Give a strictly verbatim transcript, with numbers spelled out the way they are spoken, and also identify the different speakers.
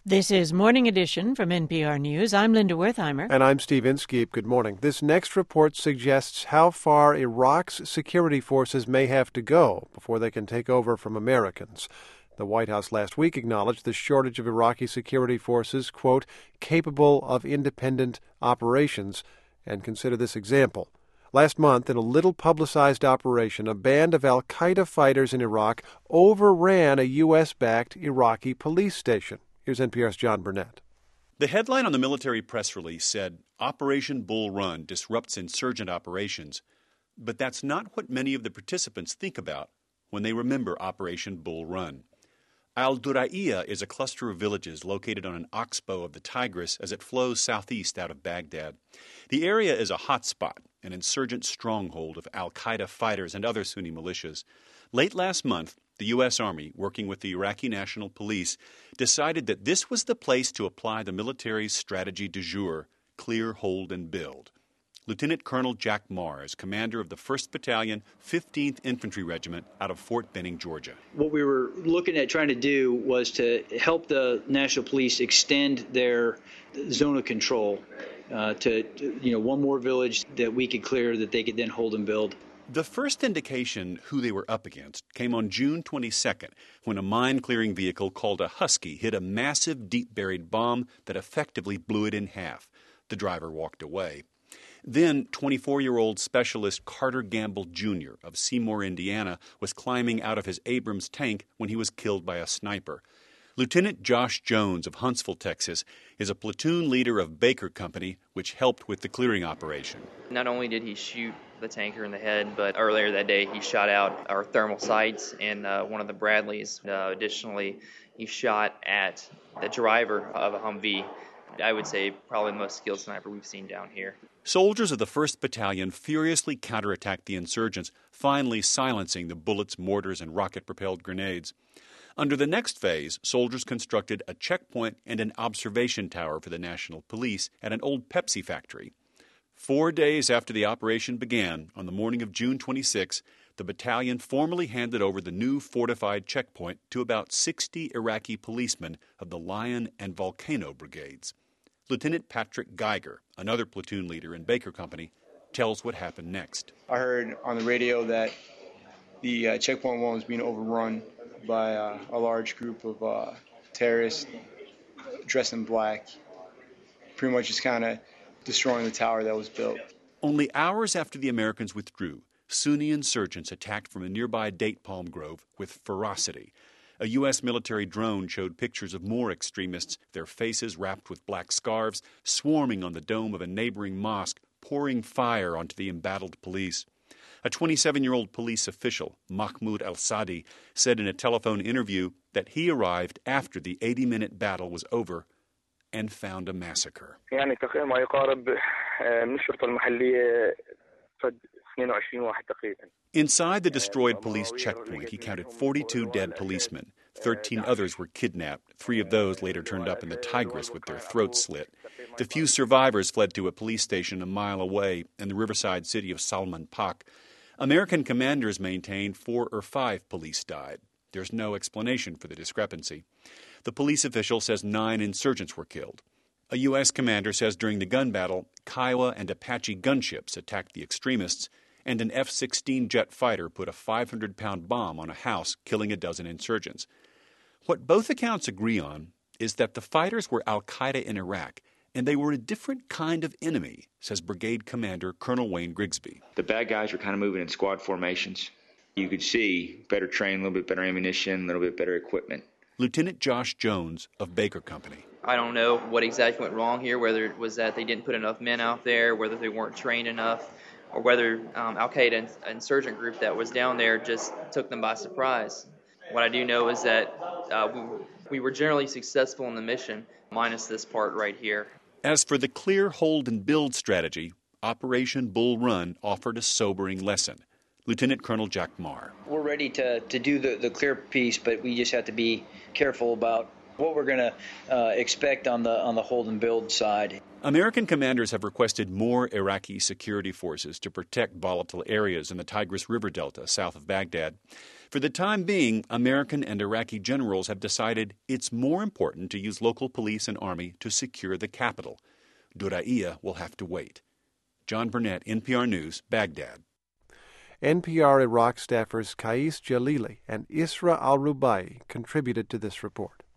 Speaker 1: This is Morning Edition from N P R News. I'm Linda Wertheimer.
Speaker 2: And I'm Steve Inskeep. Good morning. This next report suggests how far Iraq's security forces may have to go before they can take over from Americans. The White House last week acknowledged the shortage of Iraqi security forces, quote, capable of independent operations, and consider this example. Last month, in a little-publicized operation, a band of al-Qaeda fighters in Iraq overran a U S-backed Iraqi police station. Here's N P R's John Burnett.
Speaker 3: The headline on the military press release said, Operation Bull Run disrupts insurgent operations. But that's not what many of the participants think about when they remember Operation Bull Run. Al-Duraiya is a cluster of villages located on an oxbow of the Tigris as it flows southeast out of Baghdad. The area is a hot spot, an insurgent stronghold of al-Qaeda fighters and other Sunni militias. Late last month, the U S. Army, working with the Iraqi National Police, decided that this was the place to apply the military's strategy du jour, clear, hold, and build. Lieutenant Colonel Jack Marr is commander of the first Battalion, fifteenth Infantry Regiment out of Fort Benning, Georgia.
Speaker 4: What we were looking at trying to do was to help the National Police extend their zone of control uh, to, you know, one more village that we could clear that they could then hold and build.
Speaker 3: The first indication who they were up against came on June twenty-second, when a mine-clearing vehicle called a Husky hit a massive deep-buried bomb that effectively blew it in half. The driver walked away. Then, twenty-four-year-old specialist Carter Gamble Junior of Seymour, Indiana, was climbing out of his Abrams tank when he was killed by a sniper. Lieutenant Josh Jones of Huntsville, Texas, is a platoon leader of Baker Company, which helped with the clearing operation.
Speaker 5: Not only did he shoot the tanker in the head, but earlier that day he shot out our thermal sights and uh, one of the Bradleys. Uh, additionally, he shot at the driver of a Humvee. I would say probably the most skilled sniper we've seen down here.
Speaker 3: Soldiers of the first Battalion furiously counterattacked the insurgents, finally silencing the bullets, mortars, and rocket-propelled grenades. Under the next phase, soldiers constructed a checkpoint and an observation tower for the National Police at an old Pepsi factory. Four days after the operation began, on the morning of June twenty-sixth, the battalion formally handed over the new fortified checkpoint to about sixty Iraqi policemen of the Lion and Volcano brigades. Lieutenant Patrick Geiger, another platoon leader in Baker Company, tells what happened next.
Speaker 6: I heard on the radio that the uh, checkpoint one was being overrun by uh, a large group of uh, terrorists dressed in black, pretty much just kind of destroying the tower that was built.
Speaker 3: Only hours after the Americans withdrew, Sunni insurgents attacked from a nearby date palm grove with ferocity. A U S military drone showed pictures of more extremists, their faces wrapped with black scarves, swarming on the dome of a neighboring mosque, pouring fire onto the embattled police. A twenty-seven-year-old police official, Mahmoud al-Sadi, said in a telephone interview that he arrived after the eighty-minute battle was over and found a massacre. Inside the destroyed police checkpoint, he counted forty-two dead policemen. Thirteen others were kidnapped. Three of those later turned up in the Tigris with their throats slit. The few survivors fled to a police station a mile away in the riverside city of Salman Pak. American commanders maintained four or five police died. There's no explanation for the discrepancy. The police official says nine insurgents were killed. A U S commander says during the gun battle, Kiowa and Apache gunships attacked the extremists, and an F sixteen jet fighter put a five hundred pound bomb on a house, killing a dozen insurgents. What both accounts agree on is that the fighters were al-Qaeda in Iraq, and they were a different kind of enemy, says Brigade Commander Colonel Wayne Grigsby.
Speaker 7: The bad guys were kind of moving in squad formations. You could see better training, a little bit better ammunition, a little bit better equipment.
Speaker 3: Lieutenant Josh Jones of Baker Company.
Speaker 5: I don't know what exactly went wrong here, whether it was that they didn't put enough men out there, whether they weren't trained enough, or whether um, al-Qaeda insurgent group that was down there just took them by surprise. What I do know is that uh, we, we were generally successful in the mission, minus this part right here.
Speaker 3: As for the clear, hold, and build strategy, Operation Bull Run offered a sobering lesson. Lieutenant Colonel Jack Marr.
Speaker 4: We're ready to, to do the, the clear piece, but we just have to be careful about what we're going to uh, expect on the on the hold and build side.
Speaker 3: American commanders have requested more Iraqi security forces to protect volatile areas in the Tigris River Delta south of Baghdad. For the time being, American and Iraqi generals have decided it's more important to use local police and army to secure the capital. Duraiya will have to wait. John Burnett, N P R News, Baghdad.
Speaker 2: N P R Iraq staffers Kais Jalili and Isra al-Rubai contributed to this report.